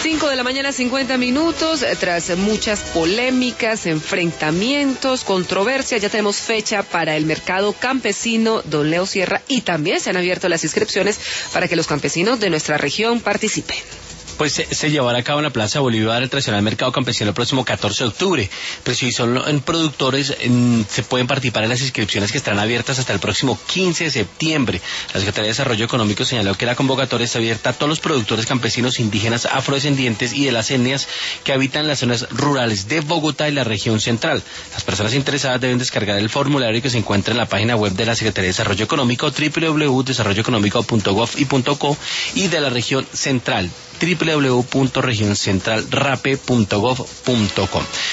5 de la mañana, 50 minutos, tras muchas polémicas, enfrentamientos, controversias, ya tenemos fecha para el mercado campesino Don Leo Sierra y también se han abierto las inscripciones para que los campesinos de nuestra región participen. Pues se llevará a cabo en la Plaza Bolívar el tradicional mercado campesino el próximo 14 de octubre. Pero si son productores, se pueden participar en las inscripciones que estarán abiertas hasta el próximo 15 de septiembre. La Secretaría de Desarrollo Económico señaló que la convocatoria está abierta a todos los productores campesinos indígenas, afrodescendientes y de las etnias que habitan las zonas rurales de Bogotá y la región central. Las personas interesadas deben descargar el formulario que se encuentra en la página web de la Secretaría de Desarrollo Económico, www.desarrolloeconómico.gov.co, y de la región central, www.regioncentralrape.gov.com.